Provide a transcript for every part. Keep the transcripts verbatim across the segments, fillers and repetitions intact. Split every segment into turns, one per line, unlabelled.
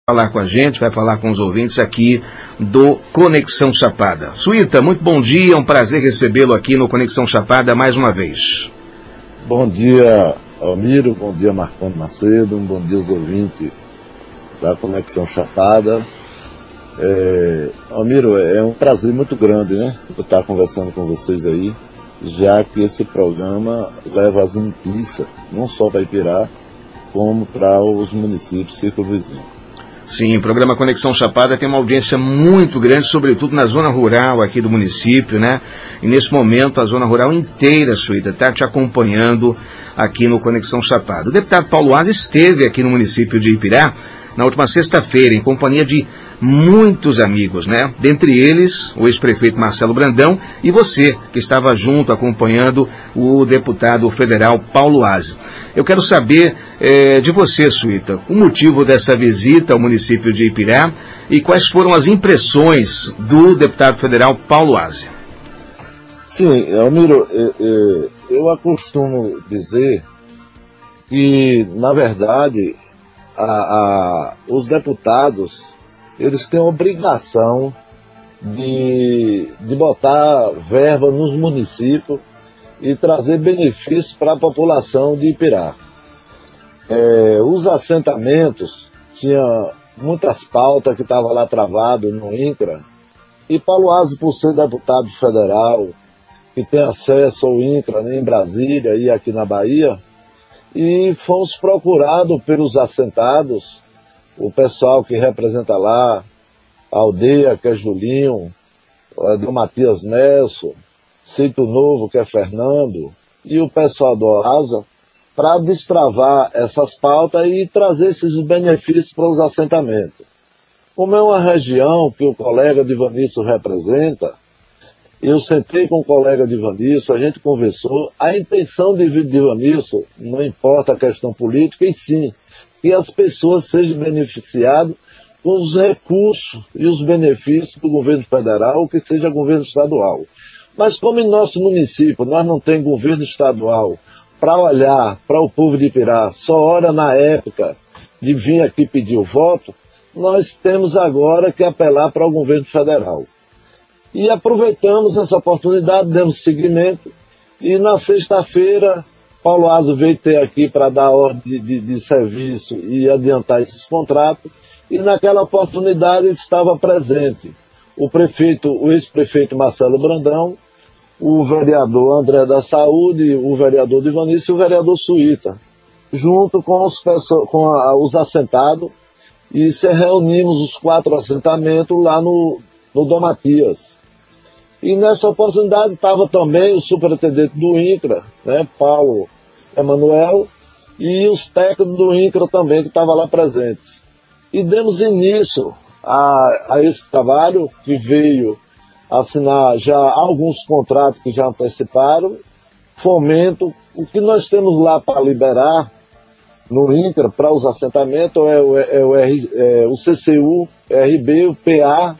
falar com a gente, vai falar com os ouvintes aqui do Conexão Chapada. Suíta, muito bom dia, é um prazer recebê-lo aqui no Conexão Chapada mais uma vez.
Bom dia, Almiro, bom dia, Marconi Macedo, um bom dia aos ouvintes da Conexão Chapada. É, Almiro, é um prazer muito grande, né, eu estar conversando com vocês aí, já que esse programa leva as notícias, não só para Ipirá, como para os municípios circunvizinhos.
Sim, o programa Conexão Chapada tem uma audiência muito grande, sobretudo na zona rural aqui do município, né? E nesse momento a zona rural inteira, Suíta, está te acompanhando aqui no Conexão Chapada. O deputado Paulo Aze esteve aqui no município de Ipirá na última sexta-feira, em companhia de muitos amigos, né? Dentre eles, o ex-prefeito Marcelo Brandão e você, que estava junto acompanhando o deputado federal Paulo Aze. Eu quero saber eh, de você, Suíta, o motivo dessa visita ao município de Ipirá e quais foram as impressões do deputado federal Paulo Aze.
Sim, Almiro, eu, eu acostumo dizer que, na verdade, a, a, os deputados, eles têm a obrigação de, de botar verba nos municípios e trazer benefícios para a população de Ipirá. É, os assentamentos, tinha muitas pautas que estavam lá travadas no INCRA, e Paulo Aze, por ser deputado federal, que tem acesso ao INCRA, né, em Brasília e aqui na Bahia, e fomos procurados pelos assentados, o pessoal que representa lá, a aldeia, que é Julinho, do Matias Nelson, Sítio Novo, que é Fernando, e o pessoal do Oasa, para destravar essas pautas e trazer esses benefícios para os assentamentos. Como é uma região que o colega Divanício representa, eu sentei com o colega Divanício, a gente conversou, a intenção de Divanício, não importa a questão política, e sim, que as pessoas sejam beneficiadas com os recursos e os benefícios do governo federal, ou que seja governo estadual. Mas como em nosso município nós não temos governo estadual para olhar para o povo de Ipirá, só hora na época de vir aqui pedir o voto, nós temos agora que apelar para o governo federal. E aproveitamos essa oportunidade, demos seguimento, e na sexta-feira Paulo Aze veio ter aqui para dar ordem de, de, de serviço e adiantar esses contratos, e naquela oportunidade estava presente o prefeito, o ex-prefeito Marcelo Brandão, o vereador André da Saúde, o vereador Divanício e o vereador Suíta, junto com os, com a, os assentados, e se reunimos os quatro assentamentos lá no, no Dom Matias. E nessa oportunidade estava também o superintendente do INCRA, né, Paulo Emanuel, e os técnicos do INCRA também que estavam lá presentes. E demos início a, a esse trabalho, que veio assinar já alguns contratos que já anteciparam, fomento, o que nós temos lá para liberar no INCRA para os assentamentos é o, é o, é o C C U, R B, o P A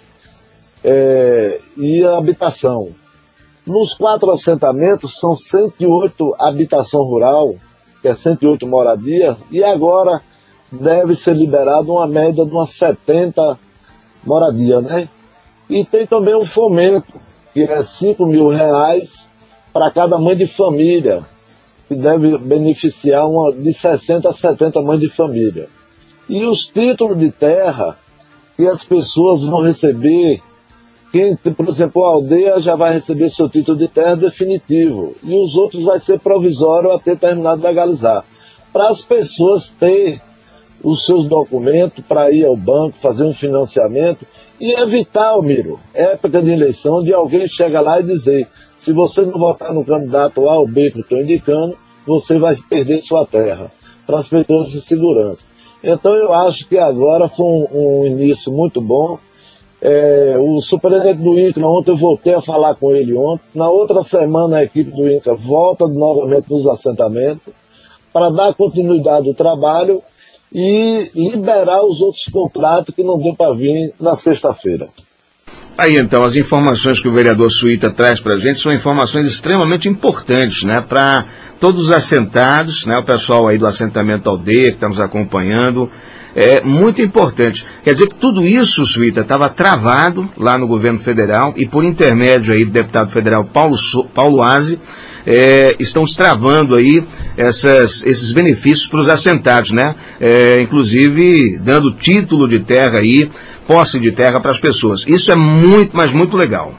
é, e a habitação. Nos quatro assentamentos são cento e oito habitação rural, que é cento e oito moradias, e agora deve ser liberado uma média de umas setenta moradias, né? E tem também um fomento, que é cinco mil reais para cada mãe de família, que deve beneficiar uma, de sessenta a setenta mães de família. E os títulos de terra que as pessoas vão receber, quem, por exemplo, a aldeia já vai receber seu título de terra definitivo, e os outros vai ser provisório até terminar de legalizar. Para as pessoas terem os seus documentos para ir ao banco, fazer um financiamento, e evitar, Almiro, época de eleição, de alguém chegar lá e dizer: se você não votar no candidato A ou B que eu estou indicando, você vai perder sua terra, para as pessoas de segurança. Então eu acho que agora foi um, um início muito bom. É, o superintendente do INCRA, ontem eu voltei a falar com ele ontem, na outra semana a equipe do INCRA volta novamente nos assentamentos, para dar continuidade ao trabalho e liberar os outros contratos que não deu para vir na sexta-feira.
Aí então, as informações que o vereador Suíta traz para a gente são informações extremamente importantes, né, para todos os assentados, né, o pessoal aí do assentamento Aldeia que está nos acompanhando. é muito importante. Quer dizer que tudo isso, Suíta, estava travado lá no governo federal e por intermédio aí do deputado federal Paulo, so, Paulo Aze, é, estão travando aí essas, esses benefícios para os assentados, né? É, inclusive dando título de terra aí, posse de terra para as pessoas. Isso é muito, mas muito legal.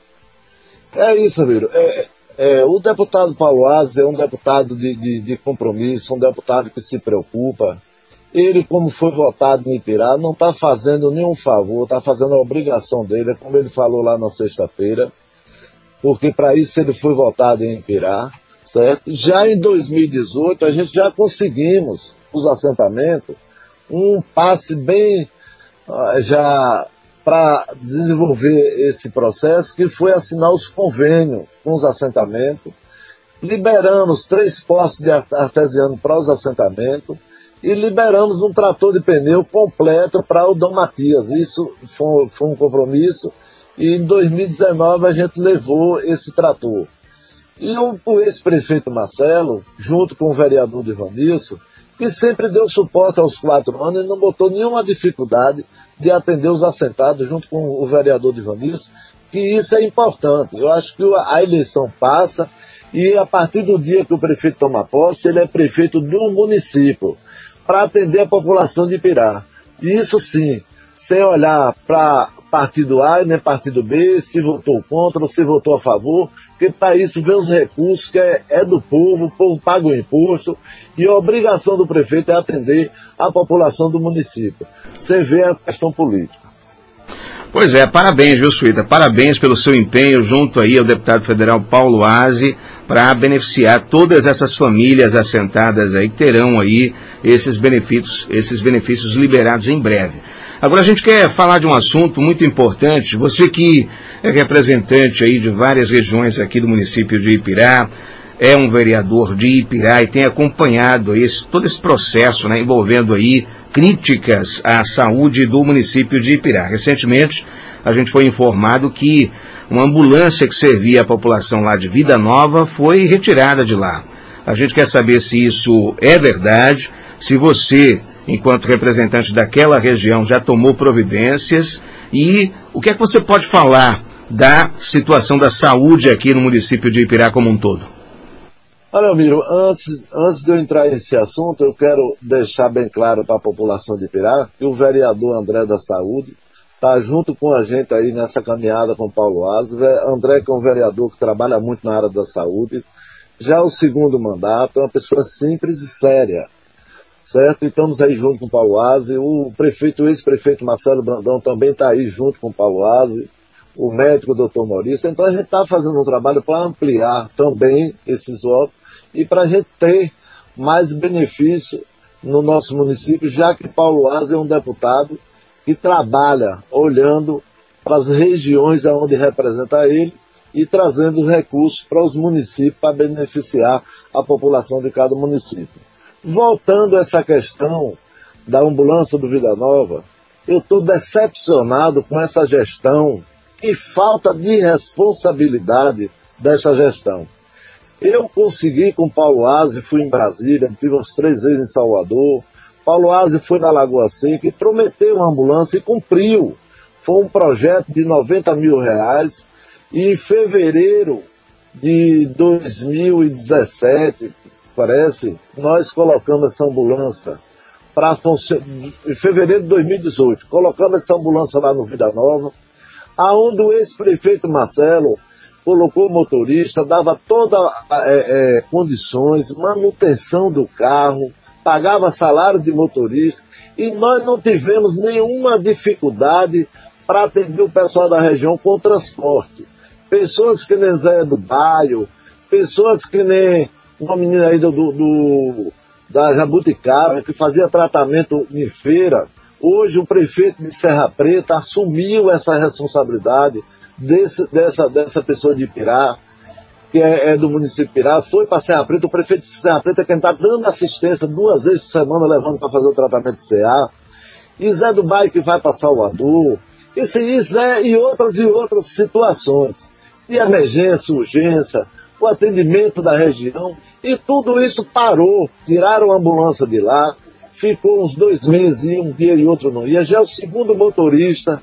É isso, Amiro. É, é, o deputado Paulo Aze é um deputado de, de, de compromisso, um deputado que se preocupa. Ele, como foi votado em Ipirá, não está fazendo nenhum favor, está fazendo a obrigação dele, como ele falou lá na sexta-feira, porque para isso ele foi votado em Ipirá, certo? Já em dois mil e dezoito, a gente já conseguimos, os assentamentos, um passe bem, já para desenvolver esse processo, que foi assinar os convênios com os assentamentos, liberamos três postos de artesiano para os assentamentos, e liberamos um trator de pneu completo para o Dom Matias. Isso foi, foi um compromisso, e em dois mil e dezenove a gente levou esse trator. E o, o ex-prefeito Marcelo, junto com o vereador Divanilson, que sempre deu suporte aos quatro anos e não botou nenhuma dificuldade de atender os assentados, junto com o vereador Divanilson, que isso é importante. Eu acho que a eleição passa, e a partir do dia que o prefeito toma posse, ele é prefeito do município, para atender a população de Ipirá. E isso sim, sem olhar para partido A e nem partido B, se votou contra ou se votou a favor, porque para isso vem os recursos que é, é do povo, o povo paga o imposto, e a obrigação do prefeito é atender a população do município. Você vê a questão política.
Pois é, parabéns, viu, Suíta? Parabéns pelo seu empenho junto aí ao deputado federal Paulo Aze para beneficiar todas essas famílias assentadas aí que terão aí esses benefícios, esses benefícios liberados em breve. Agora a gente quer falar de um assunto muito importante. Você que é representante aí de várias regiões aqui do município de Ipirá, é um vereador de Ipirá e tem acompanhado esse, todo esse processo, né, envolvendo aí críticas à saúde do município de Ipirá. Recentemente, a gente foi informado que uma ambulância que servia a população lá de Vida Nova foi retirada de lá. A gente quer saber se isso é verdade, se você, enquanto representante daquela região, já tomou providências e o que é que você pode falar da situação da saúde aqui no município de Ipirá como um todo?
Olha, Miro, antes, antes de eu entrar nesse assunto, eu quero deixar bem claro para a população de Ipirá que o vereador André da Saúde está junto com a gente aí nessa caminhada com o Paulo Aze. André, que é um vereador que trabalha muito na área da saúde, já o segundo mandato, é uma pessoa simples e séria, certo? E estamos aí junto com o Paulo Aze. O prefeito, o ex-prefeito Marcelo Brandão também está aí junto com o Paulo Aze, o médico doutor Maurício. Então a gente está fazendo um trabalho para ampliar também esses votos e para a gente ter mais benefício no nosso município, já que Paulo Aze é um deputado que trabalha olhando para as regiões onde representa ele e trazendo recursos para os municípios para beneficiar a população de cada município. Voltando a essa questão da ambulância do Vida Nova, eu estou decepcionado com essa gestão e falta de responsabilidade dessa gestão. Eu consegui com Paulo Aze, fui em Brasília, tive uns três vezes em Salvador. Paulo Aze foi na Lagoa Seca e prometeu uma ambulância e cumpriu. Foi um projeto de noventa mil reais e em fevereiro de dois mil e dezessete, parece, nós colocamos essa ambulância para funcionar. Em fevereiro de dois mil e dezoito, colocamos essa ambulância lá no Vida Nova, aonde o ex-prefeito Marcelo colocou o motorista, dava todas é, é, condições, manutenção do carro, pagava salário de motorista, e nós não tivemos nenhuma dificuldade para atender o pessoal da região com transporte. Pessoas que nem Zé do Baio, pessoas que nem uma menina aí do, do, do, da Jabuticaba, que fazia tratamento em feira. Hoje o prefeito de Serra Preta assumiu essa responsabilidade desse, dessa, dessa pessoa de Ipirá, que é, é do município de Ipirá, foi para Serra Preta. O prefeito de Serra Preta é quem está dando assistência duas vezes por semana, levando para fazer o tratamento de C A. E Zé do Bairro que vai para Salvador. Isso, isso é, e outras e outras situações de emergência, urgência, o atendimento da região, e tudo isso parou. Tiraram a ambulância de lá, ficou uns dois meses, e um dia e outro não ia. Já é o segundo motorista.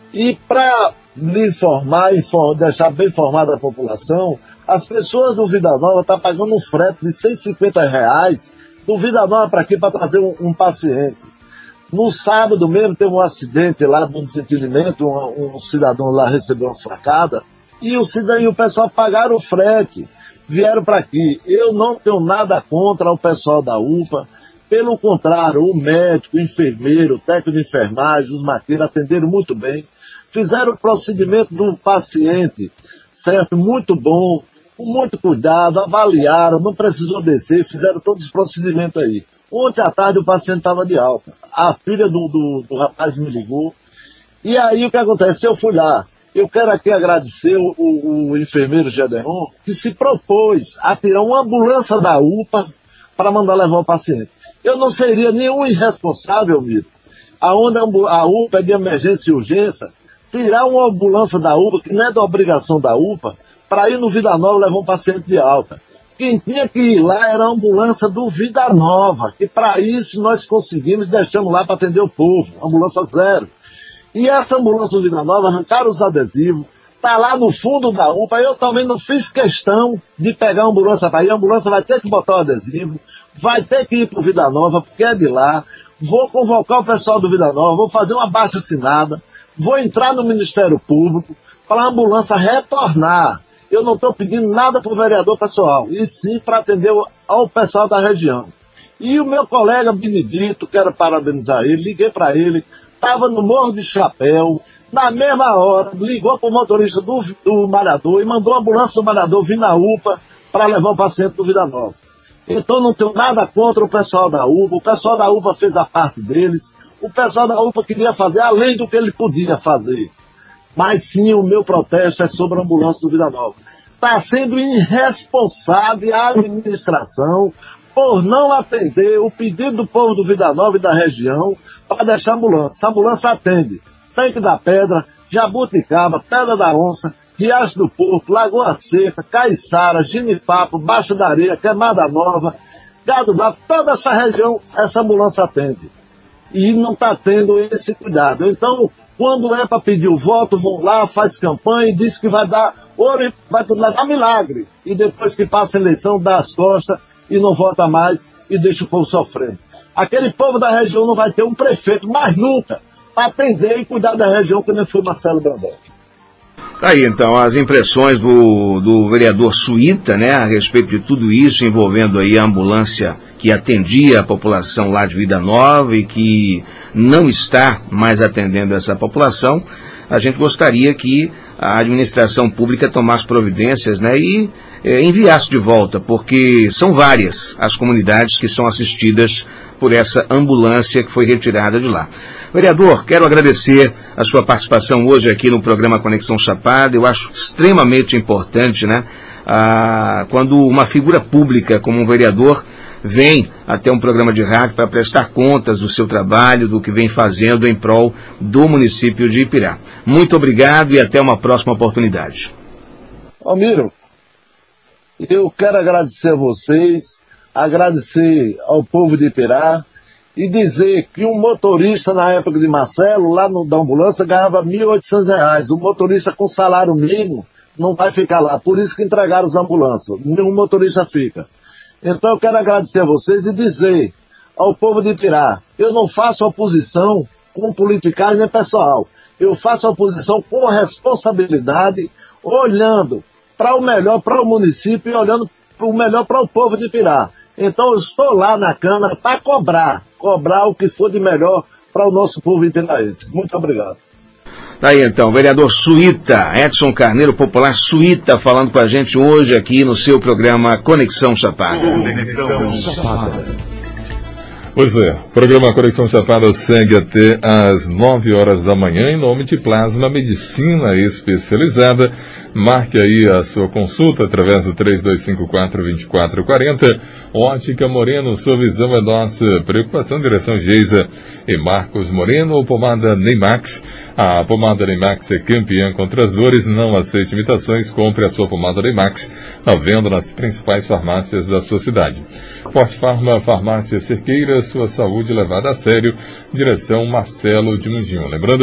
E para lhe informar, inform, deixar bem informada a população, as pessoas do Vida Nova estão pagando um frete de cento e cinquenta reais do Vida Nova para aqui, para trazer um, um paciente. No sábado mesmo teve um acidente lá de um desentenimento, um, um cidadão lá recebeu uma facada, e o, cidadão, e o pessoal pagaram o frete, vieram para aqui. Eu não tenho nada contra o pessoal da U P A, pelo contrário, o médico, o enfermeiro, o técnico de enfermagem, os maqueiros atenderam muito bem, fizeram o procedimento do paciente, certo? Muito bom, com muito cuidado, avaliaram, não precisou descer, fizeram todos os procedimentos aí. Ontem à tarde o paciente estava de alta. A filha do, do, do rapaz me ligou. E aí o que acontece? Eu fui lá. Eu quero aqui agradecer o, o, o enfermeiro Gedeon, que se propôs a tirar uma ambulância da U P A para mandar levar o paciente. Eu não seria nenhum irresponsável, Miro, aonde a U P A é de emergência e urgência, tirar uma ambulância da U P A, que não é da obrigação da U P A, para ir no Vida Nova levar um paciente de alta. Quem tinha que ir lá era a ambulância do Vida Nova, que para isso nós conseguimos, deixamos lá para atender o povo, ambulância zero. E essa ambulância do Vida Nova, arrancaram os adesivos, está lá no fundo da U P A. Eu também não fiz questão de pegar a ambulância para ir, a ambulância vai ter que botar o adesivo, vai ter que ir para o Vida Nova, porque é de lá. Vou convocar o pessoal do Vida Nova, vou fazer uma abaixo-assinada, vou entrar no Ministério Público para a ambulância retornar. Eu não estou pedindo nada para o vereador pessoal, e sim para atender ao pessoal da região. E o meu colega Benedito, quero parabenizar ele, liguei para ele, estava no Morro de Chapéu, na mesma hora, ligou para o motorista do, do Malhador e mandou a ambulância do Malhador vir na U P A para levar o paciente do Vida Nova. Então não tenho nada contra o pessoal da U P A, o pessoal da U P A fez a parte deles, o pessoal da U P A queria fazer além do que ele podia fazer. Mas sim, o meu protesto é sobre a ambulância do Vida Nova. Está sendo irresponsável a administração por não atender o pedido do povo do Vida Nova e da região para deixar a ambulância. Essa ambulância atende Tanque da Pedra, Jabuticaba, Pedra da Onça, Riacho do Porco, Lagoa Seca, Caiçara, Ginipapo, Baixa da Areia, Queimada Nova, Gado Bravo, toda essa região, essa ambulância atende. E não está tendo esse cuidado. Então, quando é para pedir o voto, vão lá, faz campanha e diz que vai dar ouro, vai levar milagre. E depois que passa a eleição, dá as costas e não vota mais e deixa o povo sofrendo. Aquele povo da região não vai ter um prefeito mais nunca para atender e cuidar da região que nem foi Marcelo Brandão.
Tá aí então as impressões do, do vereador Suíta, né, a respeito de tudo isso, envolvendo aí a ambulância que atendia a população lá de Vida Nova e que não está mais atendendo essa população. A gente gostaria que a administração pública tomasse providências, né, e é, enviasse de volta, porque são várias as comunidades que são assistidas por essa ambulância que foi retirada de lá. Vereador, quero agradecer a sua participação hoje aqui no programa Conexão Chapada. Eu acho extremamente importante, né, a, quando uma figura pública como um vereador vem até um programa de rádio para prestar contas do seu trabalho, do que vem fazendo em prol do município de Ipirá. Muito obrigado e até uma próxima oportunidade.
Almiro, eu quero agradecer a vocês, agradecer ao povo de Ipirá e dizer que um motorista na época de Marcelo, lá no, da ambulância, ganhava mil e oitocentos reais. O motorista com salário mínimo não vai ficar lá. Por isso que entregaram as ambulâncias. Nenhum motorista fica. Então eu quero agradecer a vocês e dizer ao povo de Ipirá, eu não faço oposição com politicagem nem pessoal. Eu faço oposição com responsabilidade, olhando para o melhor para o município e olhando para o melhor para o povo de Ipirá. Então eu estou lá na Câmara para cobrar, cobrar o que for de melhor para o nosso povo itiraense. Muito obrigado.
Daí então, vereador Suíta, Edson Carneiro Popular Suíta, falando com a gente hoje aqui no seu programa Conexão Chapada. Conexão Chapada.
Pois é, o programa Conexão Chapada segue até às nove horas da manhã em nome de Plasma Medicina Especializada. Marque aí a sua consulta através do três dois cinco quatro, dois quatro quatro zero. Ótica Moreno, sua visão é nossa preocupação. Direção Geisa e Marcos Moreno. Pomada Neymax. A pomada Neymax é campeã contra as dores. Não aceite imitações. Compre a sua pomada Neymax à venda nas principais farmácias da sua cidade. Forte Farma, Farmácia Cerqueira. sua saúde levada a sério. Direção Marcelo de Mundinho. Lembrando